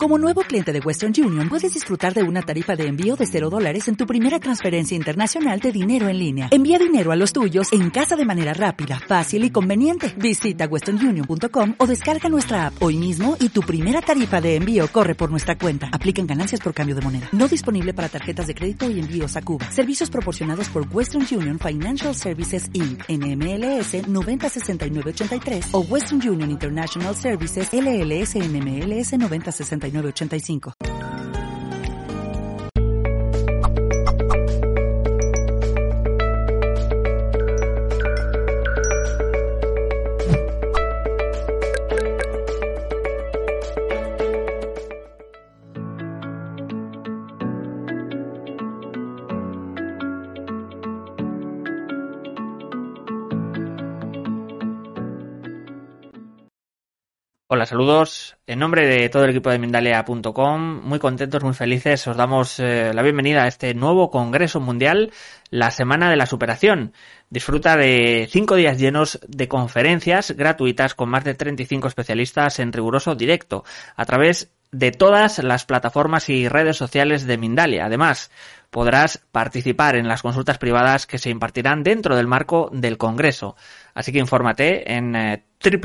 Como nuevo cliente de Western Union, puedes disfrutar de una tarifa de envío de $0 en tu primera transferencia internacional de dinero en línea. Envía dinero a los tuyos en casa de manera rápida, fácil y conveniente. Visita westernunion.com o descarga nuestra app hoy mismo y tu primera tarifa de envío corre por nuestra cuenta. Aplican ganancias por cambio de moneda. No disponible para tarjetas de crédito y envíos a Cuba. Servicios proporcionados por Western Union Financial Services Inc. NMLS 906983 o Western Union International Services LLS NMLS 906985. Hola, saludos. En nombre de todo el equipo de Mindalia.com, muy contentos, muy felices, os damos la bienvenida a este nuevo Congreso Mundial, la Semana de la Superación. Disfruta de 5 días llenos de conferencias gratuitas con más de 35 especialistas en riguroso directo, a través de todas las plataformas y redes sociales de Mindalia. Además, podrás participar en las consultas privadas que se impartirán dentro del marco del Congreso. Así que infórmate en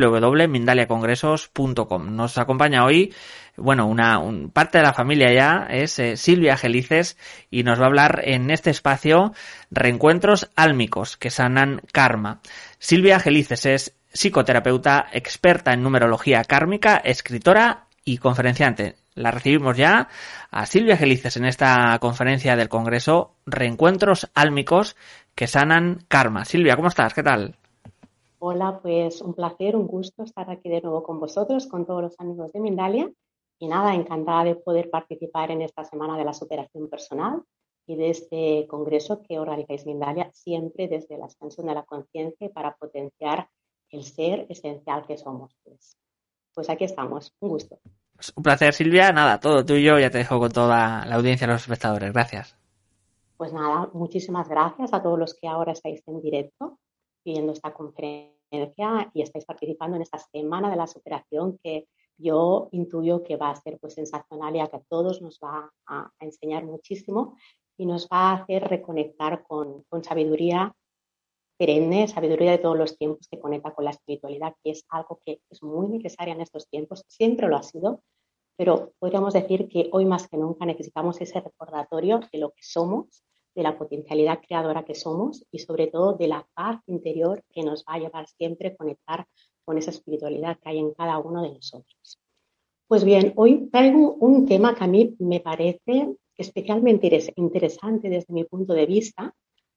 www.mindaliacongresos.com. Nos acompaña hoy, parte de la familia ya, es Silvia Gelices, y nos va a hablar en este espacio Reencuentros álmicos que sanan karma. Silvia Gelices es psicoterapeuta, experta en numerología kármica, escritora y conferenciante. La recibimos ya a Silvia Gelices en esta conferencia del Congreso Reencuentros álmicos que sanan karma. Silvia, ¿cómo estás? ¿Qué tal? Hola, pues un placer, un gusto estar aquí de nuevo con vosotros, con todos los amigos de Mindalia. Y nada, encantada de poder participar en esta Semana de la Superación Personal y de este congreso que organizáis Mindalia, siempre desde la expansión de la conciencia y para potenciar el ser esencial que somos. Pues aquí estamos, un gusto. Un placer, Silvia. Nada, todo tuyo. Ya te dejo con toda la audiencia, los espectadores. Gracias. Pues nada, muchísimas gracias a todos los que ahora estáis en directo viendo esta conferencia y estáis participando en esta Semana de la Superación que yo intuyo que va a ser pues sensacional y a que a todos nos va a enseñar muchísimo y nos va a hacer reconectar con sabiduría perenne, sabiduría de todos los tiempos que conecta con la espiritualidad, que es algo que es muy necesaria en estos tiempos, siempre lo ha sido, pero podríamos decir que hoy más que nunca necesitamos ese recordatorio de lo que somos, de la potencialidad creadora que somos y sobre todo de la paz interior que nos va a llevar siempre a conectar con esa espiritualidad que hay en cada uno de nosotros. Pues bien, hoy traigo un tema que a mí me parece especialmente interesante desde mi punto de vista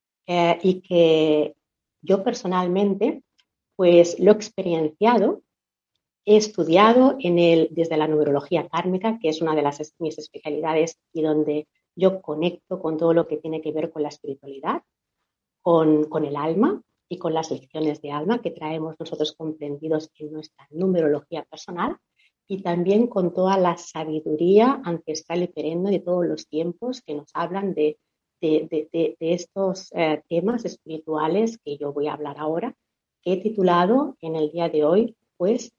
y que yo personalmente pues lo he experienciado, he estudiado desde la numerología kármica, que es una de mis especialidades y donde yo conecto con todo lo que tiene que ver con la espiritualidad, con el alma y con las lecciones de alma que traemos nosotros comprendidos en nuestra numerología personal y también con toda la sabiduría ancestral y perenne de todos los tiempos que nos hablan de estos temas espirituales que yo voy a hablar ahora, que he titulado en el día de hoy, pues,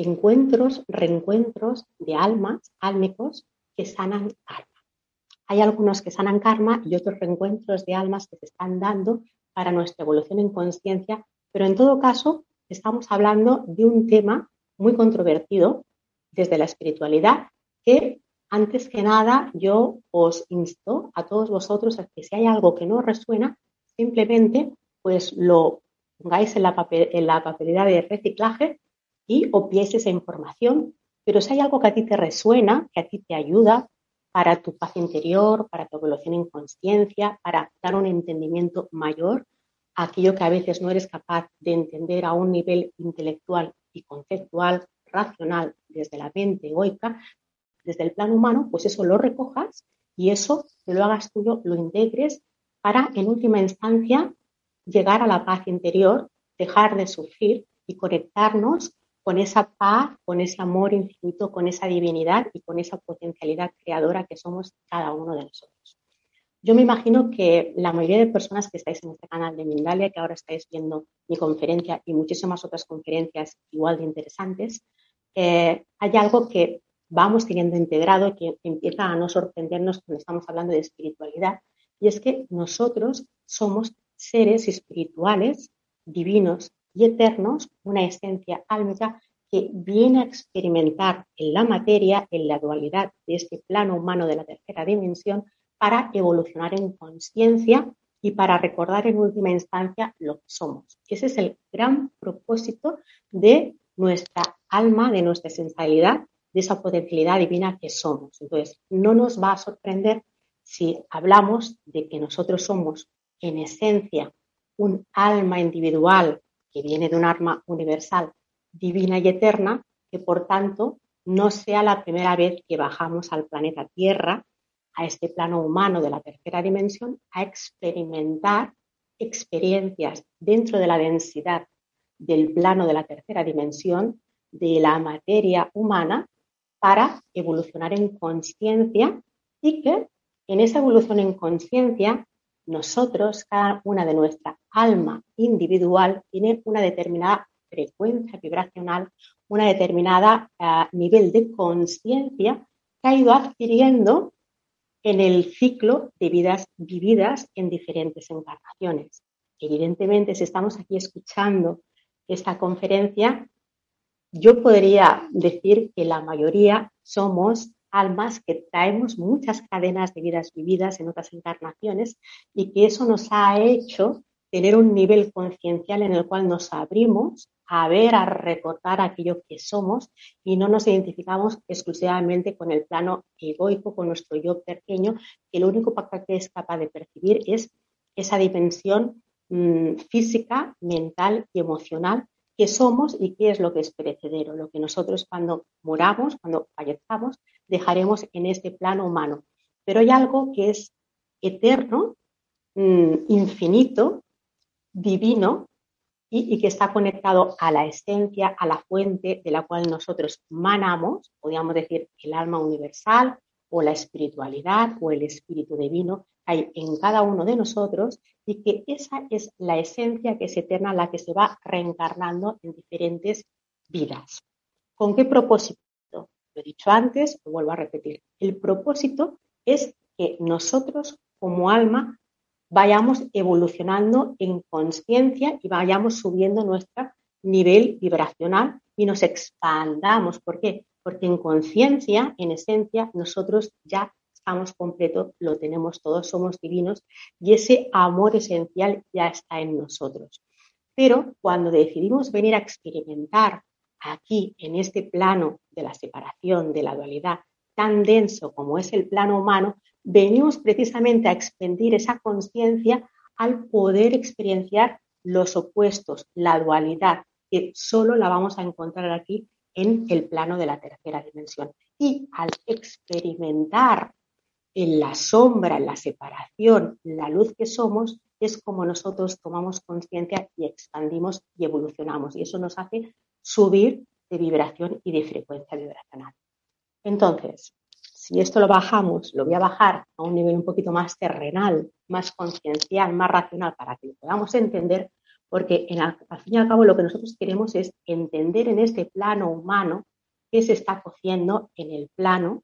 reencuentros de almas, álmicos, que sanan karma. Hay algunos que sanan karma y otros reencuentros de almas que se están dando para nuestra evolución en conciencia, pero en todo caso estamos hablando de un tema muy controvertido desde la espiritualidad que antes que nada, yo os insto a todos vosotros a que si hay algo que no os resuena, simplemente pues lo pongáis en la papelera de reciclaje y obviéis esa información. Pero si hay algo que a ti te resuena, que a ti te ayuda para tu paz interior, para tu evolución en conciencia, para dar un entendimiento mayor a aquello que a veces no eres capaz de entender a un nivel intelectual y conceptual, racional, desde la mente egoica, desde el plano humano, pues eso lo recojas y eso te lo hagas tuyo, lo integres para, en última instancia, llegar a la paz interior, dejar de sufrir y conectarnos con esa paz, con ese amor infinito, con esa divinidad y con esa potencialidad creadora que somos cada uno de nosotros. Yo me imagino que la mayoría de personas que estáis en este canal de Mindalia, que ahora estáis viendo mi conferencia y muchísimas otras conferencias igual de interesantes, hay algo que vamos teniendo integrado, que empieza a no sorprendernos cuando estamos hablando de espiritualidad, y es que nosotros somos seres espirituales, divinos y eternos, una esencia álmica que viene a experimentar en la materia, en la dualidad de este plano humano de la tercera dimensión, para evolucionar en conciencia y para recordar en última instancia lo que somos. Ese es el gran propósito de nuestra alma, de nuestra esencialidad, de esa potencialidad divina que somos. Entonces, no nos va a sorprender si hablamos de que nosotros somos en esencia un alma individual que viene de un alma universal, divina y eterna, que por tanto no sea la primera vez que bajamos al planeta Tierra, a este plano humano de la tercera dimensión, a experimentar experiencias dentro de la densidad del plano de la tercera dimensión, de la materia humana, para evolucionar en conciencia, y que en esa evolución en conciencia nosotros, cada una de nuestra alma individual, tiene una determinada frecuencia vibracional, una determinada nivel de conciencia que ha ido adquiriendo en el ciclo de vidas vividas en diferentes encarnaciones. Evidentemente, si estamos aquí escuchando esta conferencia, yo podría decir que la mayoría somos almas que traemos muchas cadenas de vidas vividas en otras encarnaciones, y que eso nos ha hecho tener un nivel conciencial en el cual nos abrimos a ver, a recordar aquello que somos, y no nos identificamos exclusivamente con el plano egoico, con nuestro yo pequeño, que lo único que es capaz de percibir es esa dimensión física, mental y emocional que somos, y qué es lo que es perecedero, lo que nosotros cuando muramos, cuando fallezcamos, dejaremos en este plano humano. Pero hay algo que es eterno, infinito, divino, y que está conectado a la esencia, a la fuente de la cual nosotros manamos, podríamos decir el alma universal o la espiritualidad o el espíritu divino hay en cada uno de nosotros, y que esa es la esencia que es eterna, la que se va reencarnando en diferentes vidas. ¿Con qué propósito? Lo he dicho antes, lo vuelvo a repetir. El propósito es que nosotros como alma vayamos evolucionando en conciencia y vayamos subiendo nuestro nivel vibracional y nos expandamos. ¿Por qué? Porque en conciencia, en esencia, nosotros ya estamos completos, lo tenemos todos, somos divinos, y ese amor esencial ya está en nosotros. Pero cuando decidimos venir a experimentar aquí, en este plano de la separación, de la dualidad, tan denso como es el plano humano, venimos precisamente a expandir esa conciencia al poder experienciar los opuestos, la dualidad, que solo la vamos a encontrar aquí en el plano de la tercera dimensión. Y al experimentar en la sombra, en la separación, la luz que somos, es como nosotros tomamos conciencia y expandimos y evolucionamos. Y eso nos hace subir de vibración y de frecuencia vibracional. Entonces, si esto lo bajamos, lo voy a bajar a un nivel un poquito más terrenal, más conciencial, más racional, para que lo podamos entender, porque al fin y al cabo lo que nosotros queremos es entender en este plano humano qué se está cociendo en el plano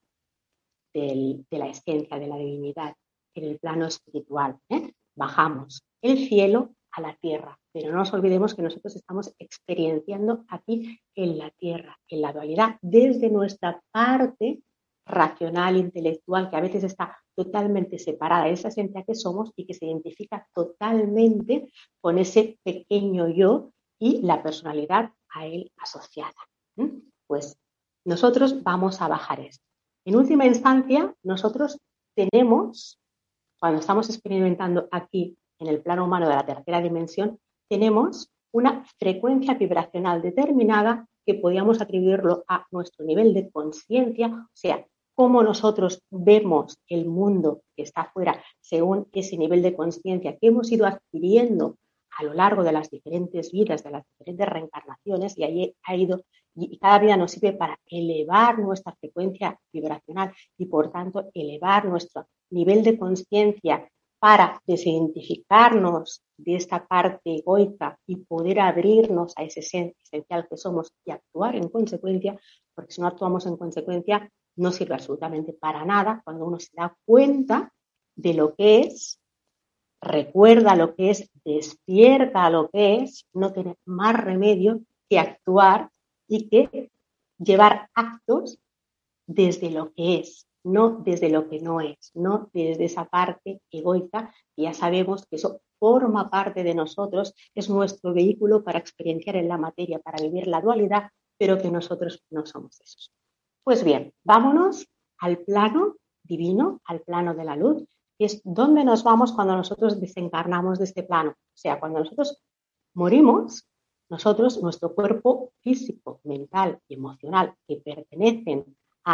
de la esencia, de la divinidad, en el plano espiritual. Bajamos el cielo a la tierra, pero no nos olvidemos que nosotros estamos experienciando aquí en la tierra, en la dualidad, desde nuestra parte racional, intelectual, que a veces está totalmente separada de esa esencia que somos y que se identifica totalmente con ese pequeño yo y la personalidad a él asociada. Pues nosotros vamos a bajar esto. En última instancia, nosotros tenemos, cuando estamos experimentando aquí en el plano humano de la tercera dimensión, tenemos una frecuencia vibracional determinada que podríamos atribuirlo a nuestro nivel de conciencia, o sea, cómo nosotros vemos el mundo que está afuera según ese nivel de conciencia que hemos ido adquiriendo a lo largo de las diferentes vidas, de las diferentes reencarnaciones, y ahí ha ido, y cada vida nos sirve para elevar nuestra frecuencia vibracional y por tanto elevar nuestro nivel de conciencia para desidentificarnos de esta parte egoica y poder abrirnos a ese ser esencial que somos y actuar en consecuencia, porque si no actuamos en consecuencia no sirve absolutamente para nada cuando uno se da cuenta de lo que es, recuerda lo que es, despierta lo que es, no tiene más remedio que actuar y que llevar actos desde lo que es, no desde lo que no es, no desde esa parte egoica, que ya sabemos que eso forma parte de nosotros, es nuestro vehículo para experienciar en la materia, para vivir la dualidad, pero que nosotros no somos esos. Pues bien, vámonos al plano divino, al plano de la luz, que es donde nos vamos cuando nosotros desencarnamos de este plano. O sea, cuando nosotros morimos, nosotros, nuestro cuerpo físico, mental y emocional, que pertenecen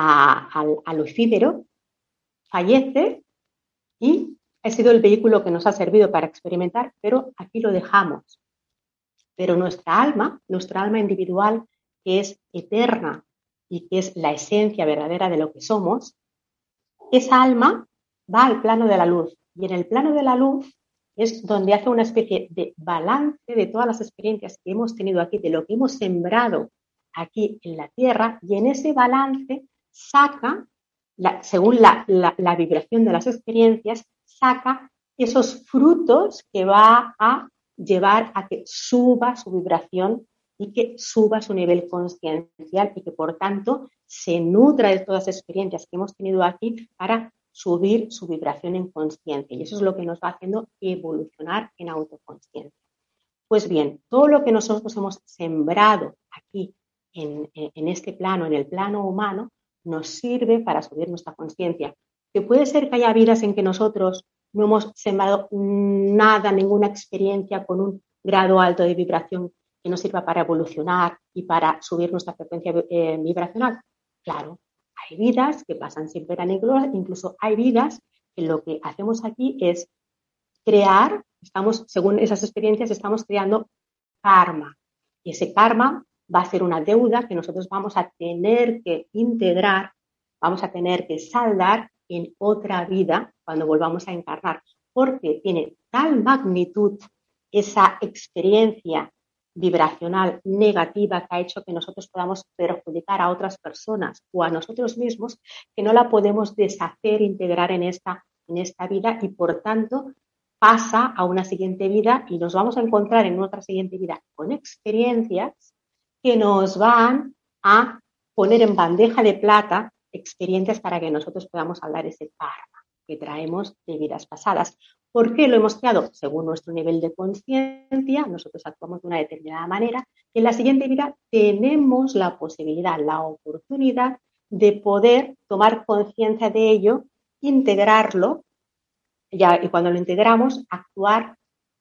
a lo efímero, fallece y ha sido el vehículo que nos ha servido para experimentar, pero aquí lo dejamos. Pero nuestra alma individual, que es eterna y que es la esencia verdadera de lo que somos, esa alma va al plano de la luz. Y en el plano de la luz es donde hace una especie de balance de todas las experiencias que hemos tenido aquí, de lo que hemos sembrado aquí en la Tierra, y en ese balance saca, según la vibración de las experiencias, saca esos frutos que va a llevar a que suba su vibración y que suba su nivel consciencial y que, por tanto, se nutra de todas las experiencias que hemos tenido aquí para subir su vibración en consciencia. Y eso es lo que nos va haciendo evolucionar en autoconsciencia. Pues bien, todo lo que nosotros hemos sembrado aquí en este plano, en el plano humano, nos sirve para subir nuestra consciencia. Que puede ser que haya vidas en que nosotros no hemos sembrado nada, ninguna experiencia con un grado alto de vibración que nos sirva para evolucionar y para subir nuestra frecuencia vibracional. Claro, hay vidas que pasan sin pena ni gloria, incluso hay vidas que lo que hacemos aquí es crear, según esas experiencias, estamos creando karma. Y ese karma va a ser una deuda que nosotros vamos a tener que integrar, vamos a tener que saldar en otra vida cuando volvamos a encarnar, porque tiene tal magnitud esa experiencia vibracional negativa que ha hecho que nosotros podamos perjudicar a otras personas o a nosotros mismos, que no la podemos deshacer, integrar en esta vida, y por tanto pasa a una siguiente vida y nos vamos a encontrar en otra siguiente vida con experiencias que nos van a poner en bandeja de plata experiencias para que nosotros podamos saldar ese karma que traemos de vidas pasadas. ¿Por qué lo hemos creado? Según nuestro nivel de conciencia, nosotros actuamos de una determinada manera y en la siguiente vida tenemos la posibilidad, la oportunidad de poder tomar conciencia de ello, integrarlo, y cuando lo integramos, actuar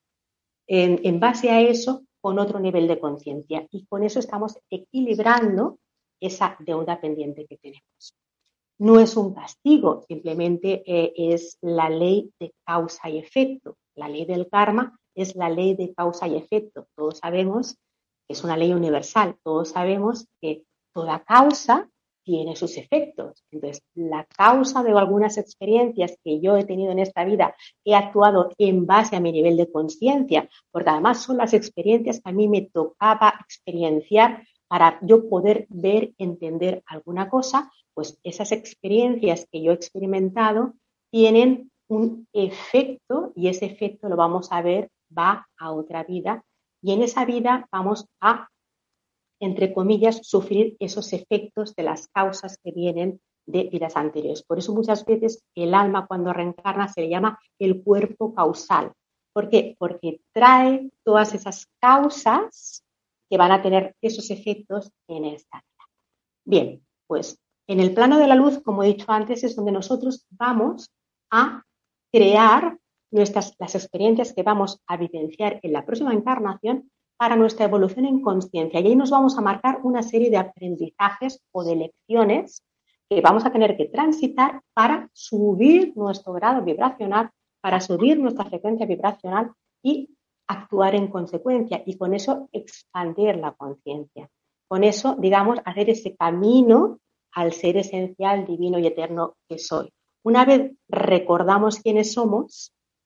en base a eso con otro nivel de conciencia. Y con eso estamos equilibrando esa deuda pendiente que tenemos. No es un castigo, simplemente es la ley de causa y efecto. La ley del karma es la ley de causa y efecto. Todos sabemos que es una ley universal. Todos sabemos que toda causa tiene sus efectos. Entonces, la causa de algunas experiencias que yo he tenido en esta vida, he actuado en base a mi nivel de conciencia, porque además son las experiencias que a mí me tocaba experienciar para yo poder ver, entender alguna cosa, pues esas experiencias que yo he experimentado tienen un efecto y ese efecto lo vamos a ver, va a otra vida y en esa vida vamos a, entre comillas, sufrir esos efectos de las causas que vienen de vidas anteriores. Por eso muchas veces el alma cuando reencarna se le llama el cuerpo causal. ¿Por qué? Porque trae todas esas causas que van a tener esos efectos en esta vida. Bien, pues en el plano de la luz, como he dicho antes, es donde nosotros vamos a crear las experiencias que vamos a vivenciar en la próxima encarnación para nuestra evolución en consciencia. Y ahí nos vamos a marcar una serie de aprendizajes o de lecciones que vamos a tener que transitar para subir nuestro grado vibracional, para subir nuestra frecuencia vibracional y actuar en consecuencia y con eso expandir la conciencia. Con eso, digamos, hacer ese camino al ser esencial, divino y eterno que soy. Una vez recordamos quiénes somos,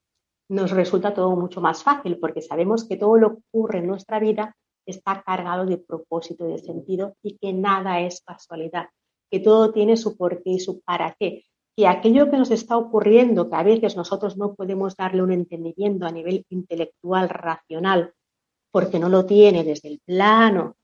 nos resulta todo mucho más fácil porque sabemos que todo lo que ocurre en nuestra vida está cargado de propósito y de sentido y que nada es casualidad, que todo tiene su porqué y su para qué, que aquello que nos está ocurriendo, que a veces nosotros no podemos darle un entendimiento a nivel intelectual, racional, porque no lo tiene desde el plano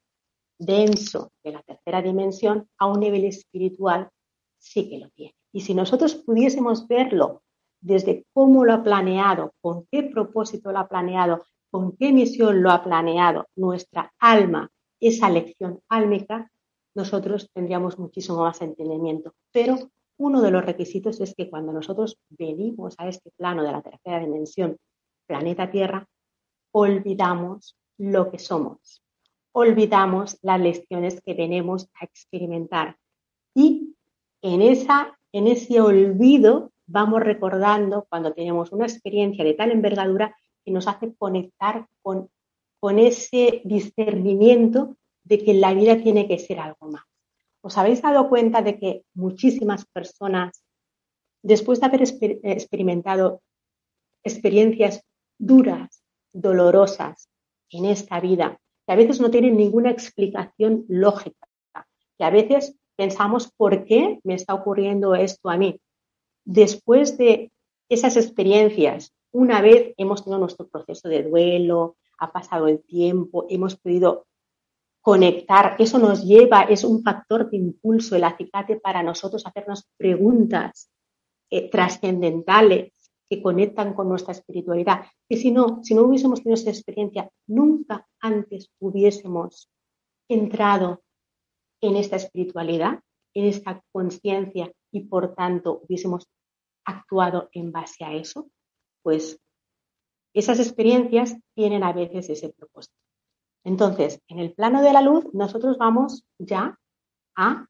denso de la tercera dimensión, a un nivel espiritual sí que lo tiene. Y si nosotros pudiésemos verlo desde cómo lo ha planeado, con qué propósito lo ha planeado, con qué misión lo ha planeado nuestra alma, esa lección álmica, nosotros tendríamos muchísimo más entendimiento. Pero uno de los requisitos es que cuando nosotros venimos a este plano de la tercera dimensión, planeta Tierra, olvidamos lo que somos, olvidamos las lecciones que venimos a experimentar y en ese olvido vamos recordando cuando tenemos una experiencia de tal envergadura que nos hace conectar con ese discernimiento de que la vida tiene que ser algo más. ¿Os habéis dado cuenta de que muchísimas personas, después de haber experimentado experiencias duras, dolorosas en esta vida, que a veces no tienen ninguna explicación lógica, que a veces pensamos por qué me está ocurriendo esto a mí? Después de esas experiencias, una vez hemos tenido nuestro proceso de duelo, ha pasado el tiempo, hemos podido conectar, eso nos lleva, es un factor de impulso, el acicate para nosotros hacernos preguntas trascendentales que conectan con nuestra espiritualidad, que si no hubiésemos tenido esa experiencia, nunca antes hubiésemos entrado en esta espiritualidad, en esta conciencia y por tanto hubiésemos actuado en base a eso, pues esas experiencias tienen a veces ese propósito. Entonces, en el plano de la luz, nosotros vamos ya a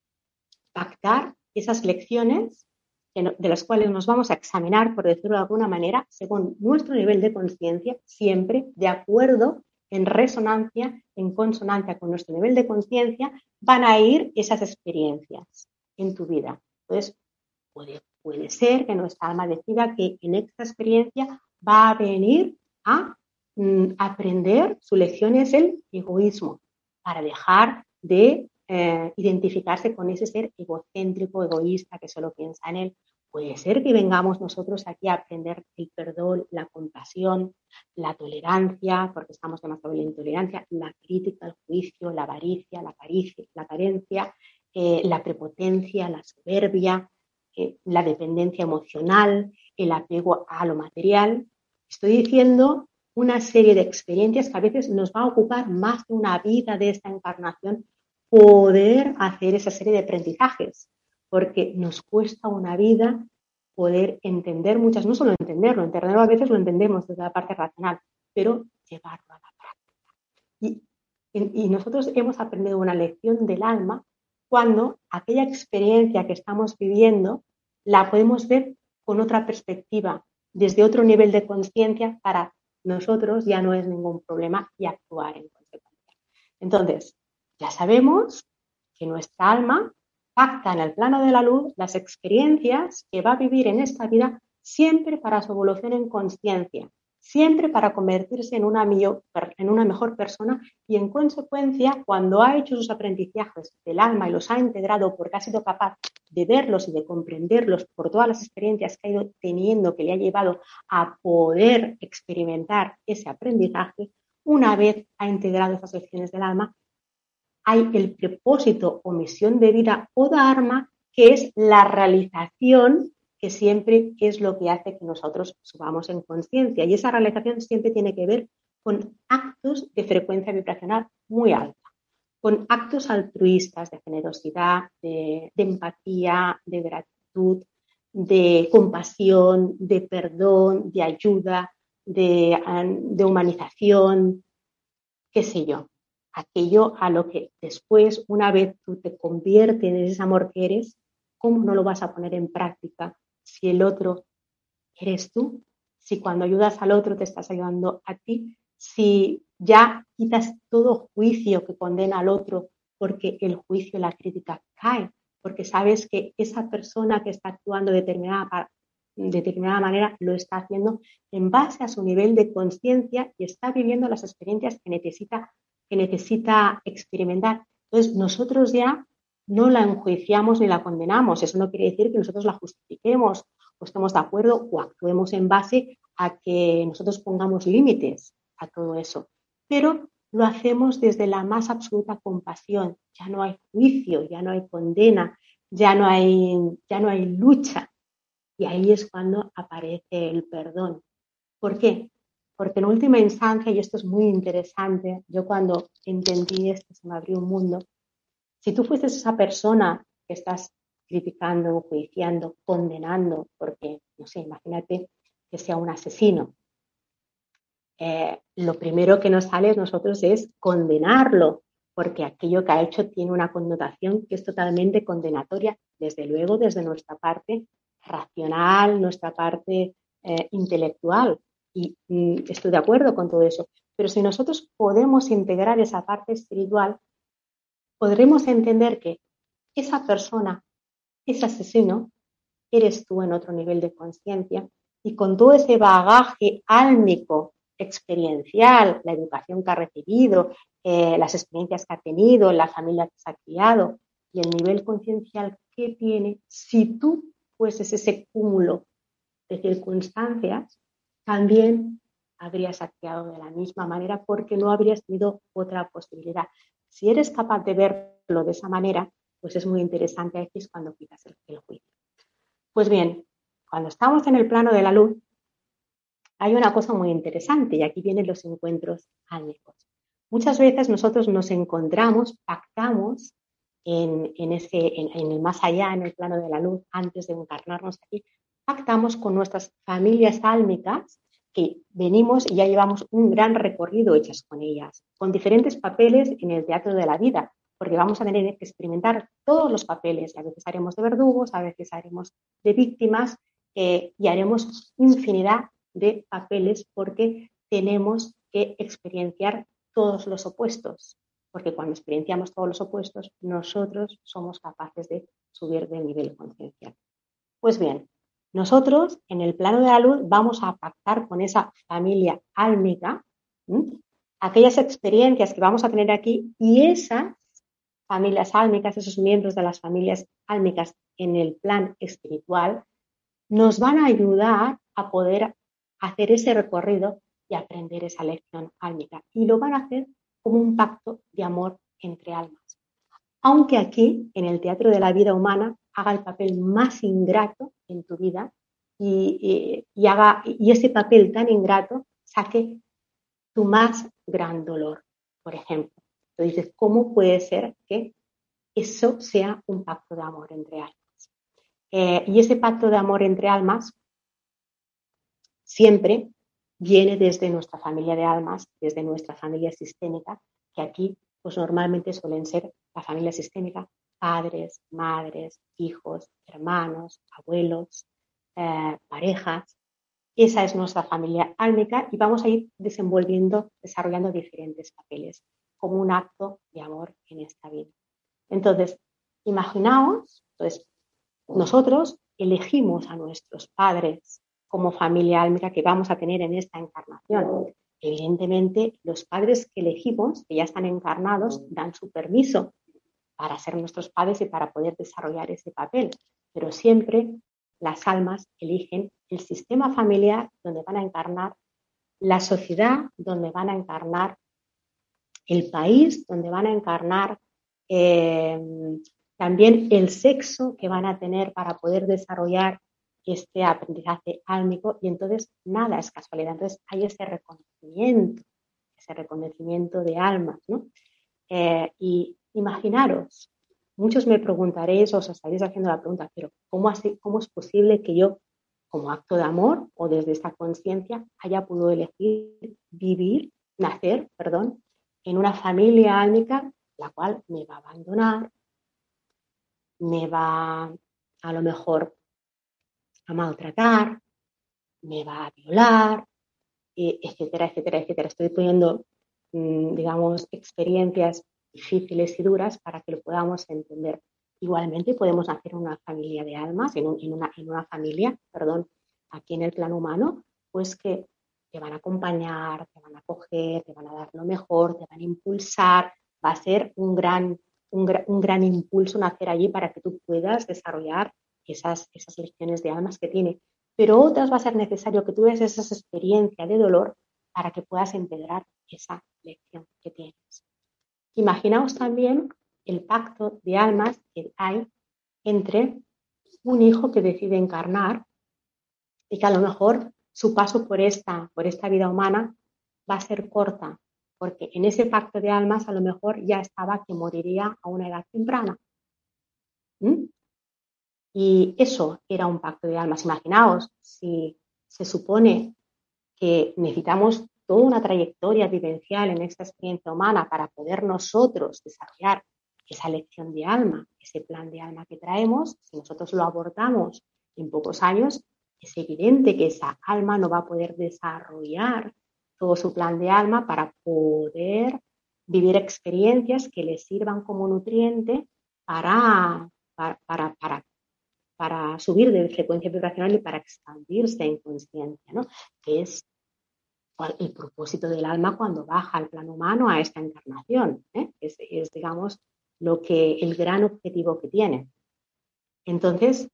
pactar esas lecciones de las cuales nos vamos a examinar, por decirlo de alguna manera, según nuestro nivel de conciencia, siempre de acuerdo, en resonancia, en consonancia con nuestro nivel de conciencia, van a ir esas experiencias en tu vida. Entonces, puede ser que nuestra alma decida que en esta experiencia va a venir a aprender, su lección es el egoísmo, para dejar de identificarse con ese ser egocéntrico, egoísta, que solo piensa en él. Puede ser que vengamos nosotros aquí a aprender el perdón, la compasión, la tolerancia, porque estamos demasiado en la intolerancia, la crítica, el juicio, la avaricia, la carencia, la prepotencia, la soberbia, la dependencia emocional, el apego a lo material. Estoy diciendo una serie de experiencias que a veces nos va a ocupar más de una vida de esta encarnación poder hacer esa serie de aprendizajes, porque nos cuesta una vida poder entender muchas, no solo entenderlo a veces lo entendemos desde la parte racional, pero llevarlo a la práctica. Y nosotros hemos aprendido una lección del alma cuando aquella experiencia que estamos viviendo la podemos ver con otra perspectiva, desde otro nivel de conciencia, para nosotros ya no es ningún problema y actuar en consecuencia. Entonces, ya sabemos que nuestra alma pacta en el plano de la luz las experiencias que va a vivir en esta vida siempre para su evolución en conciencia, siempre para convertirse en una mejor persona y en consecuencia, cuando ha hecho sus aprendizajes del alma y los ha integrado porque ha sido capaz de verlos y de comprenderlos por todas las experiencias que ha ido teniendo que le ha llevado a poder experimentar ese aprendizaje, una vez ha integrado esas lecciones del alma, hay el propósito o misión de vida o dharma, que es la realización, que siempre es lo que hace que nosotros subamos en conciencia. Y esa realización siempre tiene que ver con actos de frecuencia vibracional muy alta, con actos altruistas de generosidad, de empatía, de gratitud, de compasión, de perdón, de ayuda, de humanización, qué sé yo. Aquello a lo que después, una vez tú te conviertes en ese amor que eres, ¿cómo no lo vas a poner en práctica si el otro eres tú? Si cuando ayudas al otro te estás ayudando a ti, si ya quitas todo juicio que condena al otro, porque el juicio y la crítica cae, porque sabes que esa persona que está actuando de determinada de determinada manera lo está haciendo en base a su nivel de conciencia y está viviendo las experiencias que necesita experimentar. Entonces, nosotros ya no la enjuiciamos ni la condenamos. Eso no quiere decir que nosotros la justifiquemos o estemos de acuerdo o actuemos en base a que nosotros pongamos límites a todo eso. Pero lo hacemos desde la más absoluta compasión. Ya no hay juicio, ya no hay condena, ya no hay lucha. Y ahí es cuando aparece el perdón. ¿Por qué? Porque en última instancia, y esto es muy interesante, yo cuando entendí esto se me abrió un mundo. Si tú fueses esa persona que estás criticando, enjuiciando, condenando, porque, no sé, imagínate que sea un asesino, lo primero que nos sale a nosotros es condenarlo, porque aquello que ha hecho tiene una connotación que es totalmente condenatoria, desde luego desde nuestra parte racional, nuestra parte intelectual. Y estoy de acuerdo con todo eso. Pero si nosotros podemos integrar esa parte espiritual, podremos entender que esa persona, ese asesino, eres tú en otro nivel de conciencia y con todo ese bagaje álmico, experiencial, la educación que ha recibido, las experiencias que ha tenido, la familia que se ha criado y el nivel conciencial que tiene, si tú fueses ese cúmulo de circunstancias, también habrías actuado de la misma manera porque no habrías tenido otra posibilidad. Si eres capaz de verlo de esa manera, pues es muy interesante, aquí es cuando quitas el juicio. Pues bien, cuando estamos en el plano de la luz, hay una cosa muy interesante y aquí vienen los encuentros álmicos. Muchas veces nosotros nos encontramos, pactamos en el más allá, en el plano de la luz, antes de encarnarnos aquí, pactamos con nuestras familias álmicas que venimos y ya llevamos un gran recorrido hechas con ellas, con diferentes papeles en el teatro de la vida, porque vamos a tener que experimentar todos los papeles. A veces haremos de verdugos, a veces haremos de víctimas y haremos infinidad de papeles porque tenemos que experienciar todos los opuestos, porque cuando experienciamos todos los opuestos, nosotros somos capaces de subir de nivel conciencial. Pues bien, nosotros en el plano de la luz vamos a pactar con esa familia álmica aquellas experiencias que vamos a tener aquí y esas familias álmicas, esos miembros de las familias álmicas en el plan espiritual, nos van a ayudar a poder hacer ese recorrido y aprender esa lección álmica. Y lo van a hacer como un pacto de amor entre almas. Aunque aquí, en el teatro de la vida humana, haga el papel más ingrato en tu vida y ese papel tan ingrato saque tu más gran dolor, por ejemplo. Entonces, ¿cómo puede ser que eso sea un pacto de amor entre almas? Y ese pacto de amor entre almas siempre viene desde nuestra familia de almas, desde nuestra familia sistémica, que aquí pues normalmente suelen ser la familia sistémica, padres, madres, hijos, hermanos, abuelos, parejas. Esa es nuestra familia álmica y vamos a ir desarrollando diferentes papeles como un acto de amor en esta vida. Entonces, imaginaos, nosotros elegimos a nuestros padres como familia álmica que vamos a tener en esta encarnación. Evidentemente, los padres que elegimos, que ya están encarnados, dan su permiso para ser nuestros padres y para poder desarrollar ese papel. Pero siempre las almas eligen el sistema familiar donde van a encarnar, la sociedad donde van a encarnar, el país donde van a encarnar, también el sexo que van a tener para poder desarrollar este aprendizaje álmico y entonces nada es casualidad. Entonces hay ese reconocimiento de almas, ¿no? Y imaginaros, muchos me preguntaréis o os estaréis haciendo la pregunta, pero ¿cómo es posible que yo, como acto de amor o desde esta conciencia, haya podido elegir nacer, en una familia álmica la cual me va a abandonar, me va a lo mejor a maltratar, me va a violar, etcétera, etcétera, etcétera? Estoy poniendo, digamos, experiencias difíciles y duras para que lo podamos entender. Igualmente podemos hacer una familia de almas, en una familia, aquí en el plano humano, pues que te van a acompañar, te van a acoger, te van a dar lo mejor, te van a impulsar, va a ser un gran impulso nacer allí para que tú puedas desarrollar esas lecciones de almas que tiene. Pero otras va a ser necesario que tú des esa experiencia de dolor para que puedas empedrar esa lección que tienes. Imaginaos también el pacto de almas que hay entre un hijo que decide encarnar y que a lo mejor su paso por esta vida humana va a ser corta, porque en ese pacto de almas a lo mejor ya estaba que moriría a una edad temprana. Y eso era un pacto de almas. Imaginaos, si se supone que necesitamos toda una trayectoria vivencial en esta experiencia humana para poder nosotros desarrollar esa lección de alma, ese plan de alma que traemos, si nosotros lo abordamos en pocos años, es evidente que esa alma no va a poder desarrollar todo su plan de alma para poder vivir experiencias que le sirvan como nutriente para subir de frecuencia vibracional y para expandirse en conciencia, ¿no? Que es el propósito del alma cuando baja al plano humano a esta encarnación. Es, digamos, el gran objetivo que tiene. Entonces,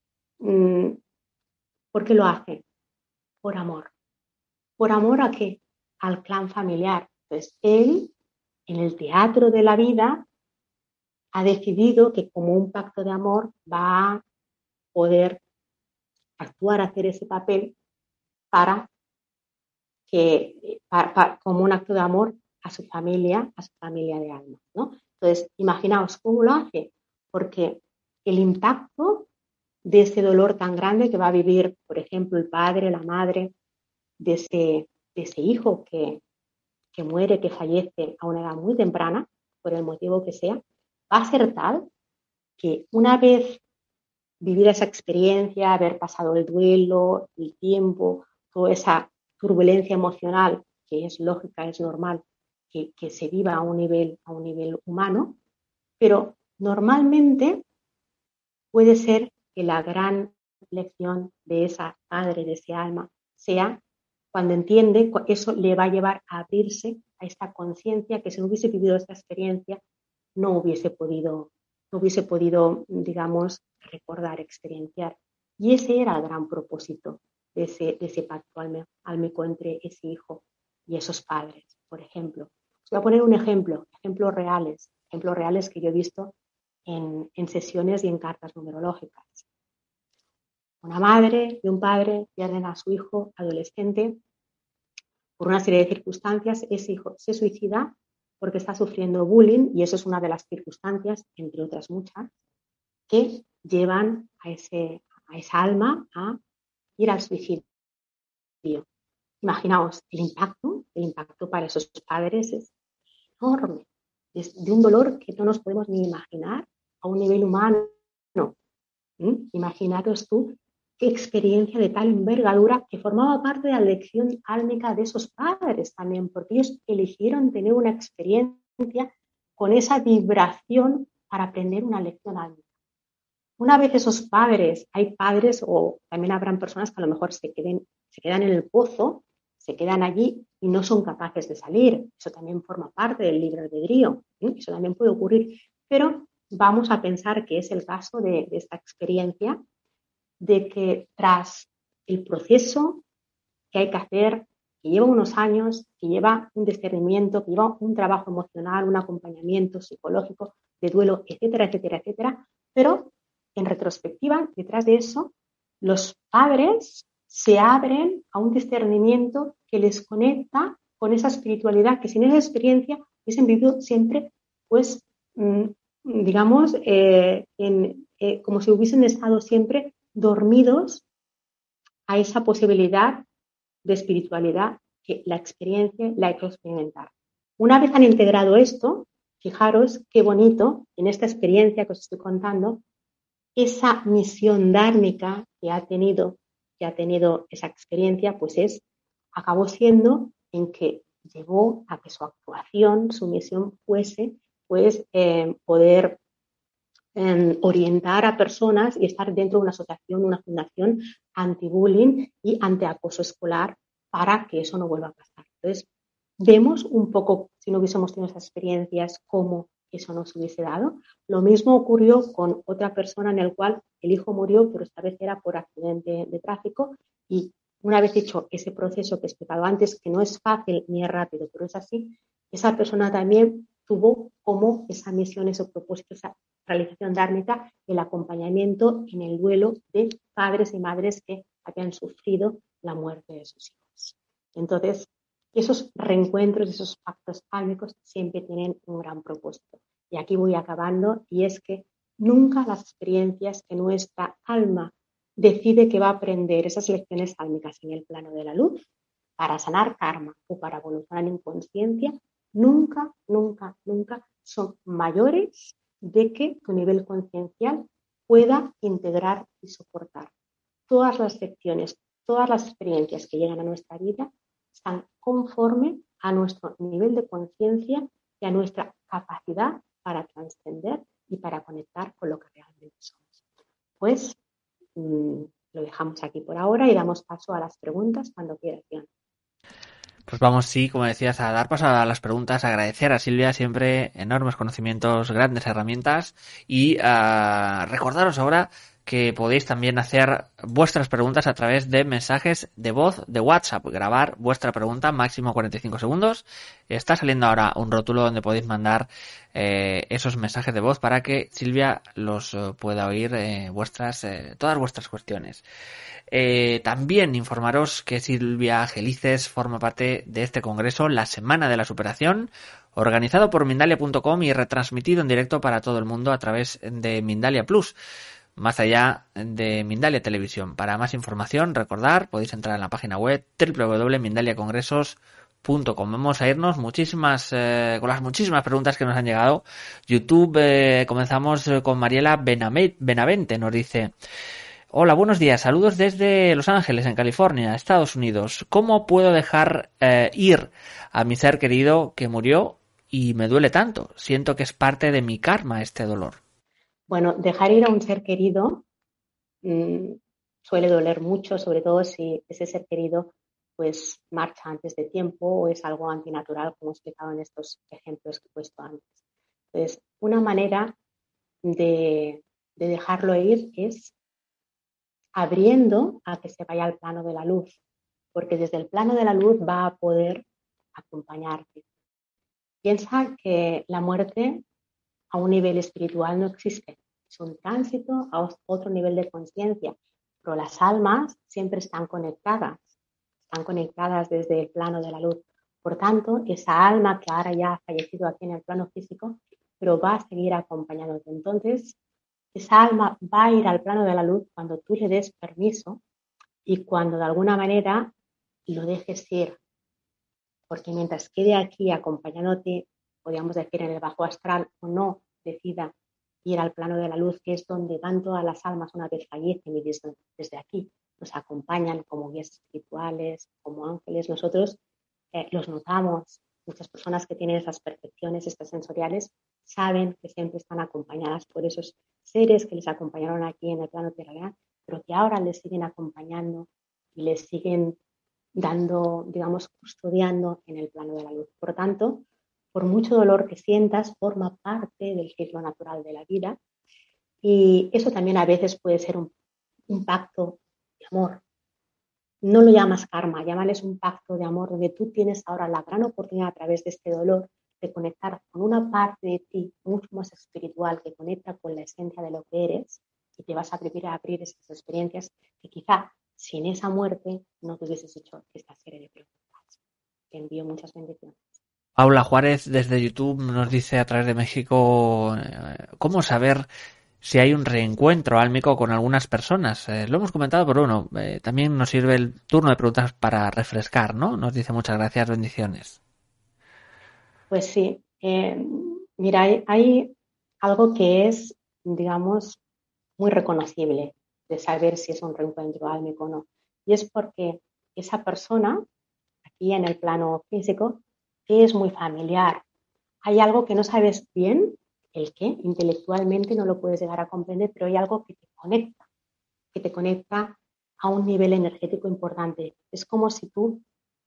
¿por qué lo hace? Por amor. ¿Por amor a qué? Al clan familiar. Entonces, él, en el teatro de la vida, ha decidido que como un pacto de amor va a poder actuar, hacer ese papel como un acto de amor a su familia de alma, ¿no? Entonces, imaginaos cómo lo hace, porque el impacto de ese dolor tan grande que va a vivir, por ejemplo, el padre, la madre de ese hijo que muere, que fallece a una edad muy temprana, por el motivo que sea, va a ser tal que una vez vivir esa experiencia, haber pasado el duelo, el tiempo, toda esa turbulencia emocional que es lógica, es normal que se viva a un nivel humano, pero normalmente puede ser que la gran lección de esa madre, de ese alma, sea cuando entiende que eso le va a llevar a abrirse a esta conciencia que si no hubiese vivido esta experiencia no hubiese podido, digamos, recordar, experienciar. Y ese era el gran propósito de ese pacto álmico entre ese hijo y esos padres, por ejemplo. Os voy a poner un ejemplos reales que yo he visto en sesiones y en cartas numerológicas. Una madre y un padre pierden a su hijo adolescente por una serie de circunstancias. Ese hijo se suicida porque está sufriendo bullying y eso es una de las circunstancias, entre otras muchas, que llevan a esa alma a ir al suicidio. Imaginaos, el impacto para esos padres es enorme, es de un dolor que no nos podemos ni imaginar a un nivel humano. Imaginaros tú qué experiencia de tal envergadura que formaba parte de la lección álmica de esos padres también, porque ellos eligieron tener una experiencia con esa vibración para aprender una lección álmica. Una vez esos padres, hay padres o también habrán personas que a lo mejor se quedan en el pozo, se quedan allí y no son capaces de salir. Eso también forma parte del libre albedrío. Eso también puede ocurrir. Pero vamos a pensar que es el caso de esta experiencia, de que tras el proceso que hay que hacer, que lleva unos años, que lleva un discernimiento, que lleva un trabajo emocional, un acompañamiento psicológico de duelo, etcétera, etcétera, etcétera, pero en retrospectiva, detrás de eso, los padres se abren a un discernimiento que les conecta con esa espiritualidad, que sin esa experiencia hubiesen vivido siempre, pues, digamos, como si hubiesen estado siempre dormidos a esa posibilidad de espiritualidad que la experiencia la ha hecho experimentar. Una vez han integrado esto, fijaros qué bonito en esta experiencia que os estoy contando, esa misión dármica que ha tenido esa experiencia, pues acabó siendo en que llevó a que su actuación, su misión fuese, pues, poder orientar a personas y estar dentro de una asociación, una fundación anti-bullying y anti-acoso escolar para que eso no vuelva a pasar. Entonces, vemos un poco, si no hubiésemos tenido esas experiencias, cómo eso no se hubiese dado. Lo mismo ocurrió con otra persona en el cual el hijo murió, pero esta vez era por accidente de tráfico, y una vez hecho ese proceso que he explicado antes, que no es fácil ni es rápido, pero es así, esa persona también tuvo como esa misión, ese propósito, esa realización dármica, el acompañamiento en el duelo de padres y madres que habían sufrido la muerte de sus hijos. Entonces, esos reencuentros, esos pactos álmicos siempre tienen un gran propósito. Y aquí voy acabando, y es que nunca las experiencias que nuestra alma decide que va a aprender, esas lecciones álmicas en el plano de la luz, para sanar karma o para evolucionar en conciencia, nunca, nunca, nunca son mayores de que tu nivel conciencial pueda integrar y soportar. Todas las lecciones, todas las experiencias que llegan a nuestra vida están conforme a nuestro nivel de conciencia y a nuestra capacidad para trascender y para conectar con lo que realmente somos. Pues lo dejamos aquí por ahora y damos paso a las preguntas cuando quieras, Jan. Pues vamos, sí, como decías, a dar paso a las preguntas, agradecer a Silvia siempre enormes conocimientos, grandes herramientas y recordaros ahora que podéis también hacer vuestras preguntas a través de mensajes de voz de WhatsApp, grabar vuestra pregunta, máximo 45 segundos. Está saliendo ahora un rótulo donde podéis mandar esos mensajes de voz para que Silvia los pueda oír todas vuestras cuestiones. También informaros que Silvia Gelices forma parte de este congreso, la Semana de la Superación, organizado por Mindalia.com y retransmitido en directo para todo el mundo a través de Mindalia Plus, más allá de Mindalia Televisión. Para más información, recordar, podéis entrar en la página web www.mindaliacongresos.com. Vamos a irnos con las muchísimas preguntas que nos han llegado. YouTube, comenzamos con Mariela Benavente, nos dice: hola, buenos días, saludos desde Los Ángeles, en California, Estados Unidos. ¿Cómo puedo dejar ir a mi ser querido que murió y me duele tanto? Siento que es parte de mi karma este dolor. Bueno, dejar ir a un ser querido suele doler mucho, sobre todo si ese ser querido pues marcha antes de tiempo o es algo antinatural, como he explicado en estos ejemplos que he puesto antes. Entonces, una manera de dejarlo ir es abriendo a que se vaya al plano de la luz, porque desde el plano de la luz va a poder acompañarte. Piensa que la muerte a un nivel espiritual no existe, es un tránsito a otro nivel de conciencia, pero las almas siempre están conectadas desde el plano de la luz. Por tanto, esa alma que ahora ya ha fallecido aquí en el plano físico, pero va a seguir acompañándote. Entonces, esa alma va a ir al plano de la luz cuando tú le des permiso y cuando de alguna manera lo dejes ir. Porque mientras quede aquí acompañándote, podríamos decir en el bajo astral, o no decida ir al plano de la luz, que es donde van todas las almas una vez fallecen, y desde aquí nos acompañan como guías espirituales, como ángeles. Nosotros los notamos. Muchas personas que tienen esas percepciones extrasensoriales saben que siempre están acompañadas por esos seres que les acompañaron aquí en el plano terrenal, pero que ahora les siguen acompañando y les siguen dando, digamos, custodiando en el plano de la luz. Por tanto, por mucho dolor que sientas, forma parte del ciclo natural de la vida, y eso también a veces puede ser un pacto de amor. No lo llamas karma, llámales un pacto de amor, donde tú tienes ahora la gran oportunidad a través de este dolor de conectar con una parte de ti mucho más espiritual, que conecta con la esencia de lo que eres, y te vas a abrir esas experiencias que quizá sin esa muerte no te hubieses hecho esta serie de preguntas. Te envío muchas bendiciones. Paula Juárez desde YouTube nos dice a través de México: ¿cómo saber si hay un reencuentro álmico con algunas personas? Lo hemos comentado, pero bueno, también nos sirve el turno de preguntas para refrescar, ¿no? Nos dice: muchas gracias, bendiciones. Pues sí, mira, hay algo que es, digamos, muy reconocible de saber si es un reencuentro álmico o no. Y es porque esa persona, aquí en el plano físico, es muy familiar. Hay algo que no sabes bien el qué, intelectualmente no lo puedes llegar a comprender, pero hay algo que te conecta a un nivel energético importante. Es como si tú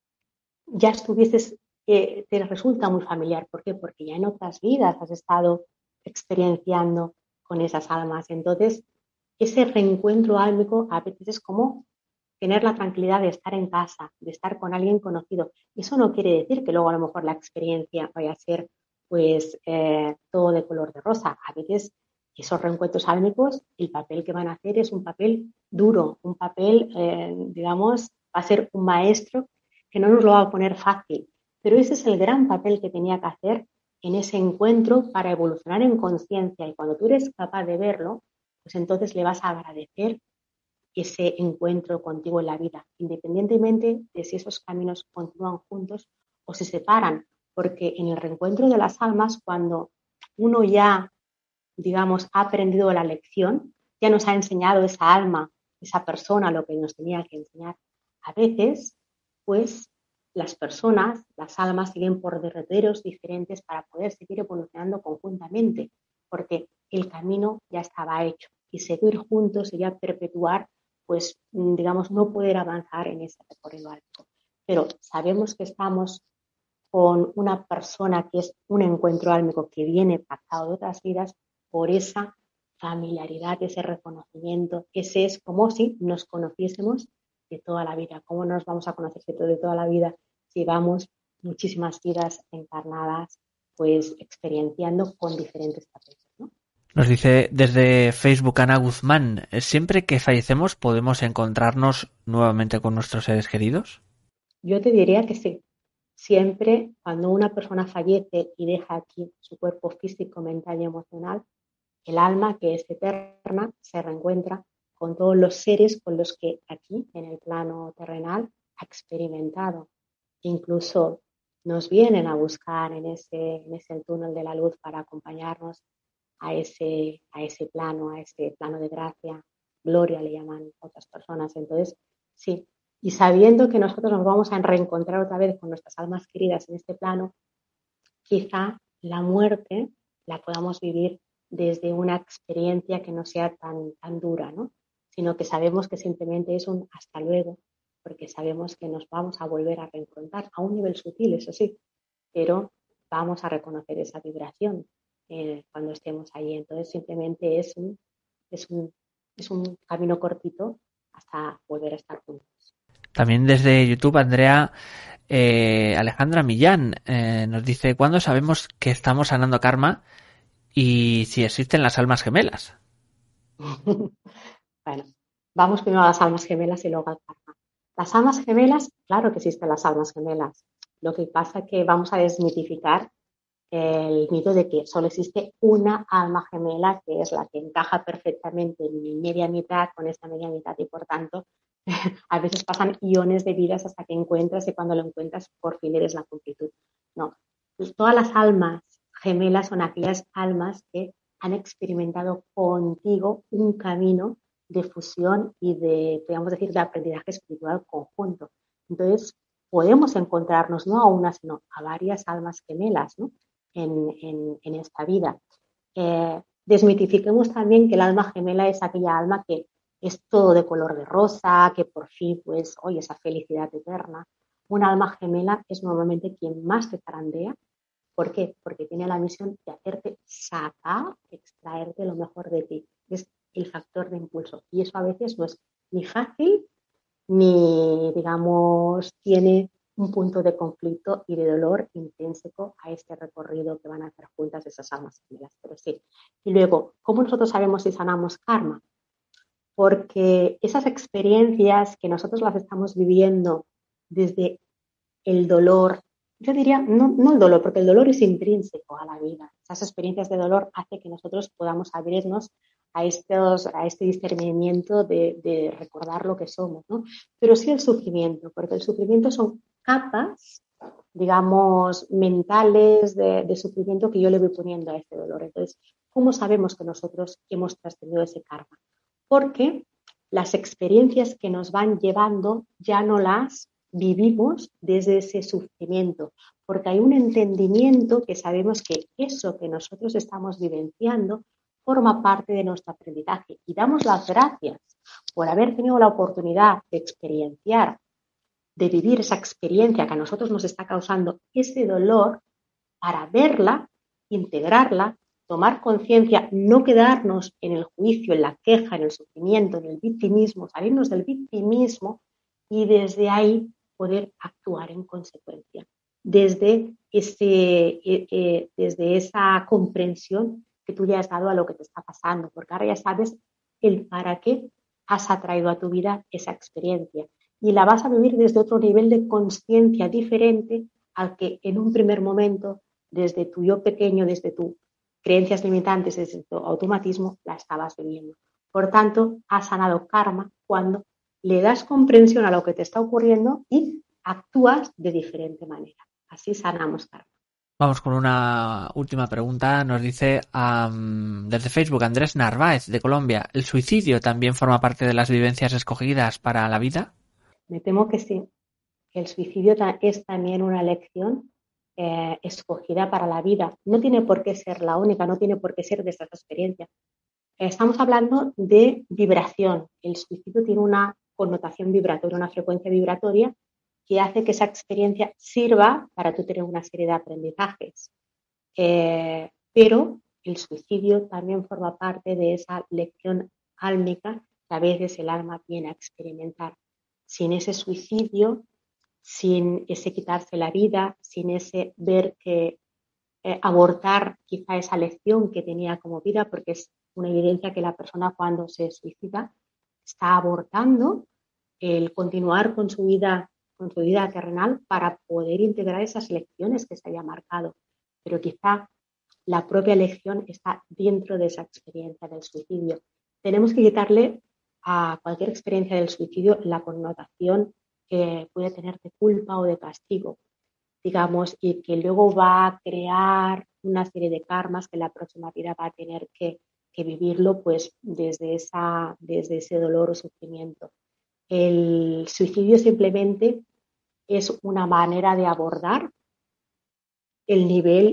ya estuvieses, te resulta muy familiar. ¿Por qué? Porque ya en otras vidas has estado experienciando con esas almas. Entonces, ese reencuentro álmico a veces es como tener la tranquilidad de estar en casa, de estar con alguien conocido. Eso no quiere decir que luego a lo mejor la experiencia vaya a ser pues todo de color de rosa. A veces esos reencuentros álmicos, el papel que van a hacer es un papel duro, un papel, digamos, va a ser un maestro que no nos lo va a poner fácil. Pero ese es el gran papel que tenía que hacer en ese encuentro para evolucionar en conciencia. Y cuando tú eres capaz de verlo, pues entonces le vas a agradecer ese encuentro contigo en la vida, independientemente de si esos caminos continúan juntos o se separan, porque en el reencuentro de las almas, cuando uno ya, digamos, ha aprendido la lección, ya nos ha enseñado esa alma, esa persona lo que nos tenía que enseñar, a veces, pues las personas, las almas siguen por derroteros diferentes para poder seguir evolucionando conjuntamente, porque el camino ya estaba hecho y seguir juntos sería perpetuar, pues digamos, no poder avanzar en ese recorrido alto. Pero sabemos que estamos con una persona que es un encuentro álmico que viene pactado de otras vidas por esa familiaridad, ese reconocimiento, ese es como si nos conociésemos de toda la vida. ¿Cómo nos vamos a conocer de toda la vida si vamos muchísimas vidas encarnadas, pues experienciando con diferentes papeles, ¿no? Nos dice desde Facebook Ana Guzmán, ¿siempre que fallecemos podemos encontrarnos nuevamente con nuestros seres queridos? Yo te diría que sí. Siempre cuando una persona fallece y deja aquí su cuerpo físico, mental y emocional, el alma, que es eterna, se reencuentra con todos los seres con los que aquí, en el plano terrenal, ha experimentado. Incluso nos vienen a buscar en ese túnel de la luz para acompañarnos a ese plano de gracia, gloria le llaman otras personas. Entonces, sí, y sabiendo que nosotros nos vamos a reencontrar otra vez con nuestras almas queridas en este plano, quizá la muerte la podamos vivir desde una experiencia que no sea tan dura, ¿no? Sino que sabemos que simplemente es un hasta luego, porque sabemos que nos vamos a volver a reencontrar a un nivel sutil, eso sí, pero vamos a reconocer esa vibración cuando estemos allí. Entonces simplemente es un camino cortito hasta volver a estar juntos. También desde YouTube, Andrea Alejandra Millán nos dice, ¿cuándo sabemos que estamos sanando karma y si existen las almas gemelas? Bueno, vamos primero a las almas gemelas y luego al karma. Las almas gemelas, claro que existen las almas gemelas. Lo que pasa es que vamos a desmitificar el mito de que solo existe una alma gemela, que es la que encaja perfectamente en mi media mitad con esta media mitad y por tanto a veces pasan iones de vidas hasta que encuentras y cuando lo encuentras por fin eres la completud. No, pues todas las almas gemelas son aquellas almas que han experimentado contigo un camino de fusión y de, podríamos decir, de aprendizaje espiritual conjunto. Entonces, podemos encontrarnos no a una, sino a varias almas gemelas, ¿no? en esta vida. Desmitifiquemos también que el alma gemela es aquella alma que es todo de color de rosa, que por fin, pues, oye, esa felicidad eterna. Un alma gemela es normalmente quien más te zarandea. ¿Por qué? Porque tiene la misión de hacerte sacar, extraerte lo mejor de ti. Es el factor de impulso. Y eso a veces no es ni fácil, ni, digamos, tiene un punto de conflicto y de dolor intrínseco a este recorrido que van a hacer juntas esas almas gemelas. Pero sí. Y luego, ¿cómo nosotros sabemos si sanamos karma? Porque esas experiencias que nosotros las estamos viviendo desde el dolor, yo diría, no el dolor, porque el dolor es intrínseco a la vida. Esas experiencias de dolor hacen que nosotros podamos abrirnos a este discernimiento de recordar lo que somos, ¿no? Pero sí el sufrimiento, porque el sufrimiento son capas, digamos, mentales de sufrimiento que yo le voy poniendo a este dolor. Entonces, ¿cómo sabemos que nosotros hemos trascendido ese karma? Porque las experiencias que nos van llevando ya no las vivimos desde ese sufrimiento, porque hay un entendimiento que sabemos que eso que nosotros estamos vivenciando forma parte de nuestro aprendizaje y damos las gracias por haber tenido la oportunidad de experienciar, de vivir esa experiencia que a nosotros nos está causando ese dolor, para verla, integrarla, tomar conciencia, no quedarnos en el juicio, en la queja, en el sufrimiento, en el victimismo, salirnos del victimismo y desde ahí poder actuar en consecuencia. Desde esa comprensión que tú ya has dado a lo que te está pasando, porque ahora ya sabes el para qué has atraído a tu vida esa experiencia y la vas a vivir desde otro nivel de conciencia diferente al que en un primer momento, desde tu yo pequeño, desde tus creencias limitantes, desde tu automatismo, la estabas viviendo. Por tanto, has sanado karma cuando le das comprensión a lo que te está ocurriendo y actúas de diferente manera. Así sanamos karma. Vamos con una última pregunta. Nos dice desde Facebook Andrés Narváez, de Colombia: ¿el suicidio también forma parte de las vivencias escogidas para la vida? Me temo que sí. El suicidio es también una lección escogida para la vida. No tiene por qué ser la única, no tiene por qué ser de estas experiencias. Estamos hablando de vibración. El suicidio tiene una connotación vibratoria, una frecuencia vibratoria que hace que esa experiencia sirva para tú tener una serie de aprendizajes. Pero el suicidio también forma parte de esa lección álmica que a veces el alma viene a experimentar. Sin ese suicidio, sin ese quitarse la vida, sin ese ver que abortar quizá esa lección que tenía como vida, porque es una evidencia que la persona cuando se suicida está abortando el continuar con su vida terrenal para poder integrar esas lecciones que se haya marcado. Pero quizá la propia lección está dentro de esa experiencia del suicidio. Tenemos que quitarle a cualquier experiencia del suicidio la connotación que puede tener de culpa o de castigo, digamos, y que luego va a crear una serie de karmas que la próxima vida va a tener que vivirlo pues desde ese dolor o sufrimiento. El suicidio simplemente es una manera de abordar el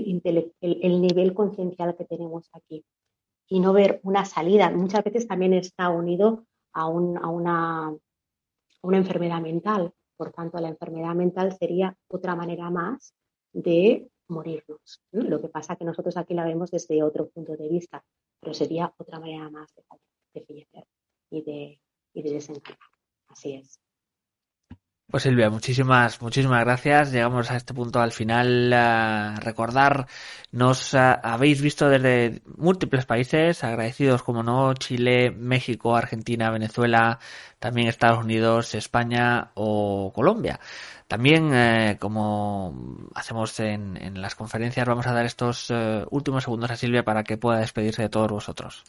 nivel conciencial que tenemos aquí y no ver una salida. Muchas veces también está unido a una enfermedad mental. Por tanto, la enfermedad mental sería otra manera más de morirnos. Lo que pasa es que nosotros aquí la vemos desde otro punto de vista, pero sería otra manera más de fallecer y de desencarnar. Así es. Pues Silvia, muchísimas gracias. Llegamos a este punto al final. Recordar, nos habéis visto desde múltiples países, agradecidos como no: Chile, México, Argentina, Venezuela, también Estados Unidos, España o Colombia. También, como hacemos en las conferencias, vamos a dar estos últimos segundos a Silvia para que pueda despedirse de todos vosotros.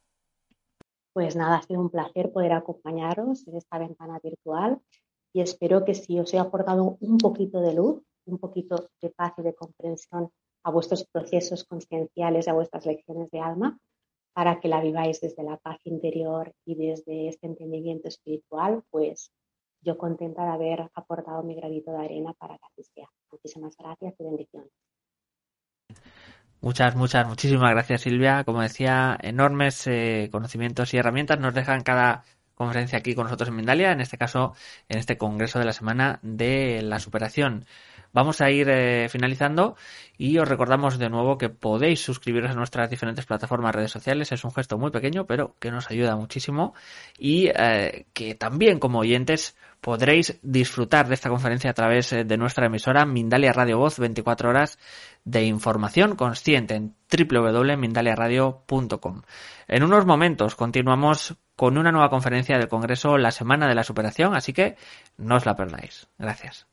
Pues nada, ha sido un placer poder acompañaros en esta ventana virtual. Y espero que si os he aportado un poquito de luz, un poquito de paz y de comprensión a vuestros procesos conscienciales, a vuestras lecciones de alma, para que la viváis desde la paz interior y desde este entendimiento espiritual, pues yo contenta de haber aportado mi granito de arena para que así sea. Muchísimas gracias y bendiciones. Muchísimas gracias, Silvia. Como decía, enormes conocimientos y herramientas nos dejan cada conferencia aquí con nosotros en Mindalia, en este caso en este congreso de la semana de la superación. Vamos a ir finalizando y os recordamos de nuevo que podéis suscribiros a nuestras diferentes plataformas, redes sociales. Es un gesto muy pequeño pero que nos ayuda muchísimo y que también como oyentes podréis disfrutar de esta conferencia a través de nuestra emisora Mindalia Radio Voz, 24 horas de información consciente en www.mindaliaradio.com. En unos momentos continuamos con una nueva conferencia del Congreso, la Semana de la Superación, así que no os la perdáis. Gracias.